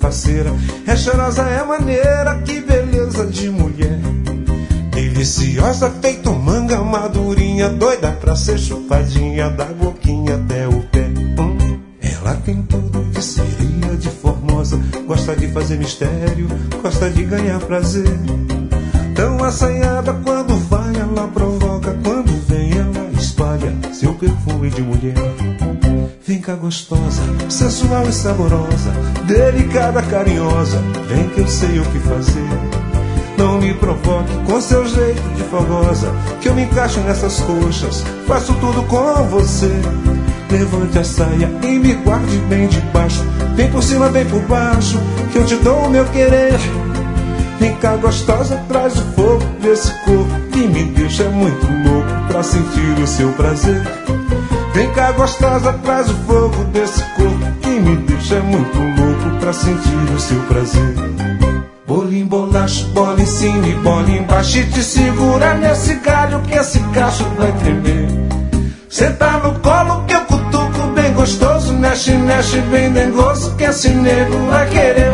faceira. É cheirosa, é maneira, que beleza de mulher. Deliciosa, feito manga madurinha, doida pra ser chupadinha, da boquinha até o pé. Ela tem tudo de sereia, de formosa, gosta de fazer mistério, gosta de ganhar prazer. Tão assanhada, quando vai ela provoca, quando vem ela espalha seu perfume de mulher. Vem cá gostosa, sensual e saborosa, delicada, carinhosa, vem que eu sei o que fazer. Não me provoque com seu jeito de fogosa, que eu me encaixo nessas coxas, faço tudo com você. Levante a saia e me guarde bem debaixo, vem por cima, vem por baixo, que eu te dou o meu querer. Vem cá gostosa, traz o fogo desse corpo que me deixa muito louco pra sentir o seu prazer. Vem cá gostosa, traz o fogo desse corpo que me deixa muito louco pra sentir o seu prazer. Bolinho, bolacha, bola em cima e bola embaixo, e te segura nesse galho que esse cacho vai tremer. Senta no colo que eu cutuco bem gostoso, mexe, mexe bem dengoso, que esse nego vai querer.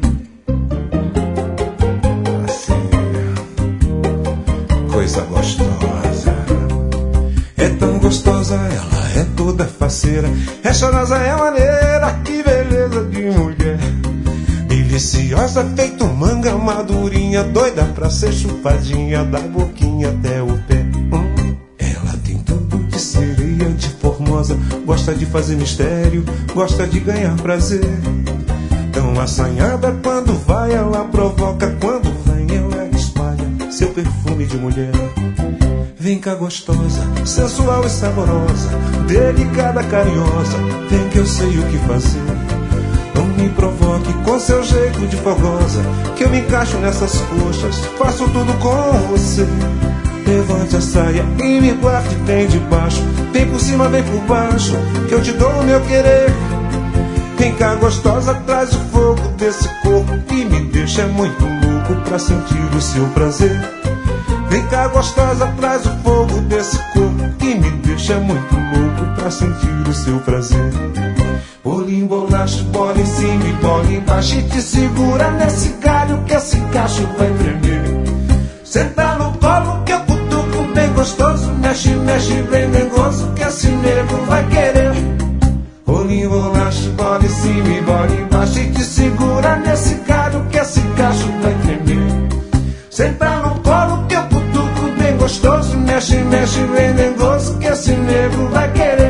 Coisa gostosa, é tão gostosa, ela é toda faceira. É chorosa, é maneira, que beleza de mulher. Deliciosa, feito manga madurinha, doida pra ser chupadinha, da boquinha até o pé. Ela tem tudo de sereia, de formosa, gosta de fazer mistério, gosta de ganhar prazer. Tão assanhada, quando vai ela provoca, quando vem ela espalha seu perfume de mulher. Vem cá gostosa, sensual e saborosa, delicada, carinhosa, vem que eu sei o que fazer. Não me provoque com seu jeito de fogosa, que eu me encaixo nessas coxas, faço tudo com você. Levante a saia e me guarde bem debaixo, vem por cima, vem por baixo, que eu te dou o meu querer. Vem cá gostosa, traz o fogo desse corpo que me deixa muito louco pra sentir o seu prazer. Vem cá gostosa, traz o fogo desse corpo que me deixa muito louco pra sentir o seu prazer. Bolinho, bolacha, bola em cima e bola embaixo, e te segura nesse galho que esse cacho vai tremer. Senta no colo que eu cutuco bem gostoso, mexe, mexe bem dengoso, que esse nego vai querer. Bolinho, bolacha, bola em cima e bola embaixo, e te segura nesse galho que esse cacho vai tremer. Senta no colo que eu cutuco bem gostoso, mexe, mexe bem dengoso, que esse nego vai querer.